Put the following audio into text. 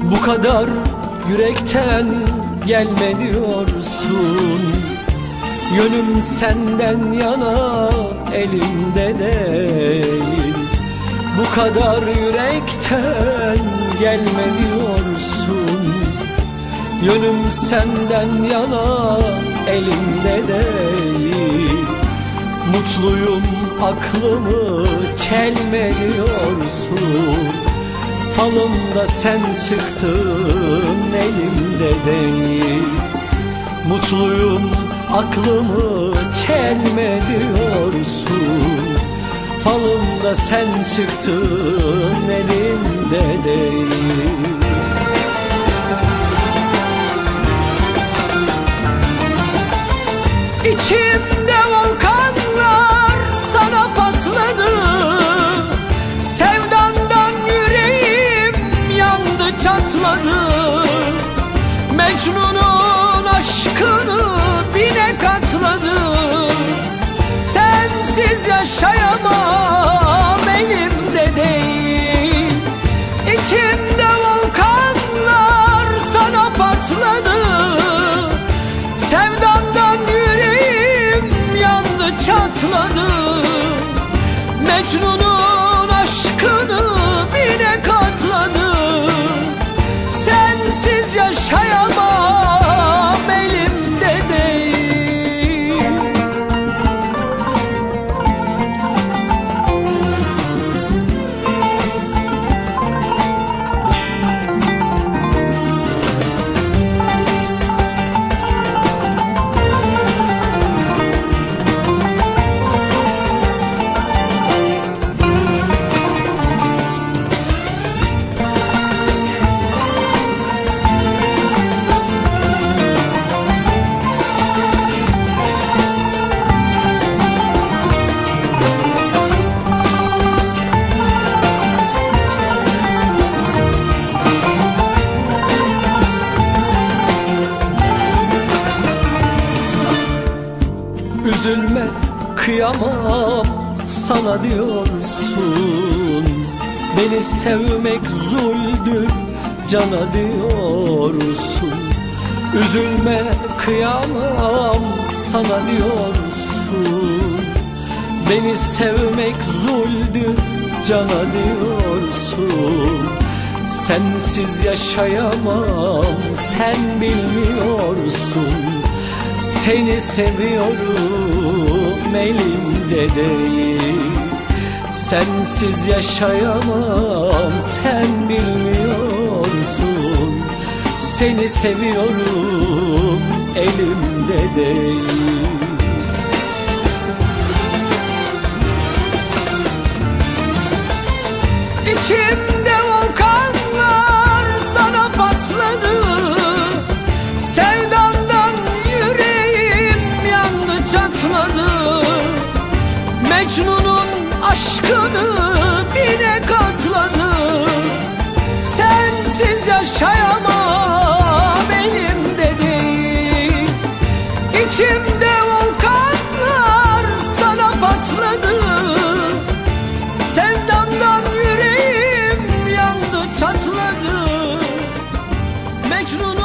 Bu kadar yürekten gelme diyorsun. Yönüm senden yana, elimde değil. Bu kadar yürekten gelme diyorsun. Yönüm senden yana, elimde değil. Mutluyum, aklımı çelme diyorsun. Falımda sen çıktın, elimde değil. Mutluyum, aklımı çelme diyorsun. Falımda sen çıktın, elimde değil. İçimde volkanlar sana patladı. Sevdandan yüreğim yandı, çatladı. Mecnun'un aşkını bine katladı. Sensiz yaşayamam, elimde değil. İçimde volkanlar sana patladı. Sevdandan yüreğim yandı, çatladı. Mecnun'un aşkını bine katladı. Sensiz yaşayamam, elimde değil. Üzülme, kıyamam sana diyorsun. Beni sevmek zuldür cana diyorsun. Üzülme, kıyamam sana diyorsun. Beni sevmek zuldür cana diyorsun. Sensiz yaşayamam, sen bilmiyorsun. Seni seviyorum, elimde değil. Sensiz yaşayamam, sen bilmiyorsun. Seni seviyorum, elimde değil. İçimde volkanlar sana patladı. Sevdandan yüreğim yandı, çatladı. Mecnun'un aşkını bine katladı. Sensiz yaşayamam, elimde değil. İçimde volkanlar sana patladı. Sevdandan yüreğim yandı, çatladı. Mecnun